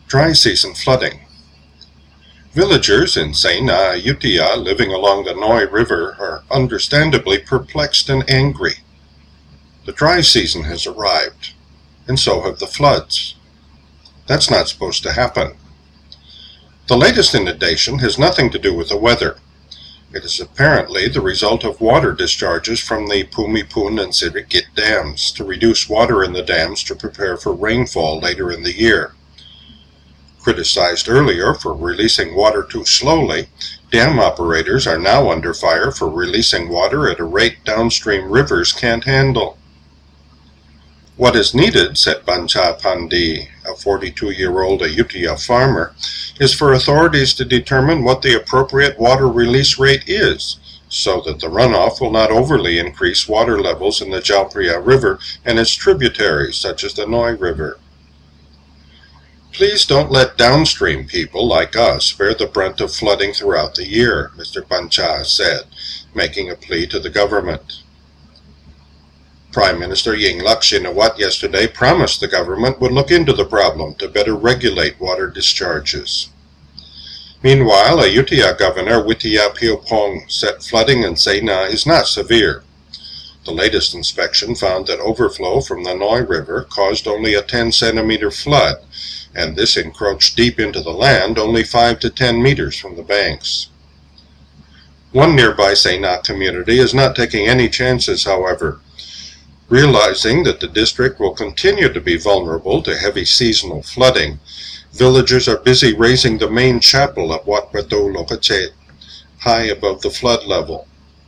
Dry season flooding. Villagers in Saina, Ayutthaya, living along the Noi River, are understandably perplexed and angry. The dry season has arrived, and so have the floods. That's not supposed to happen. The latest inundation has nothing to do with the weather. It is apparently the result of water discharges from the Pumipun and Sirikit dams to reduce water in the dams to prepare for rainfall later in the year. Criticized earlier for releasing water too slowly, dam operators are now under fire for releasing water at a rate downstream rivers can't handle. What is needed, said Bancha Pandi, a 42-year-old Ayutthaya farmer, is for authorities to determine what the appropriate water release rate is, so that the runoff will not overly increase water levels in the Jalpriya River and its tributaries, such as the Noi River. Please don't let downstream people like us bear the brunt of flooding throughout the year, Mr. Bancha said, making a plea to the government. Prime Minister Yingluck Shinawatra yesterday promised the government would look into the problem to better regulate water discharges. Meanwhile, Ayutthaya Governor Wittiya Phewphong said flooding in Saina is not severe. The latest inspection found that overflow from the Noi River caused only a 10-centimeter flood, and this encroached deep into the land only 5 to 10 meters from the banks. One nearby Saina community is not taking any chances, however. Realizing that the district will continue to be vulnerable to heavy seasonal flooding, villagers are busy raising the main chapel at Wat Prato Lokachet, high above the flood level.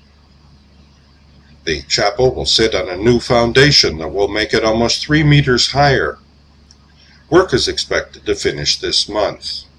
The chapel will sit on a new foundation that will make it almost 3 meters higher. Work is expected to finish this month.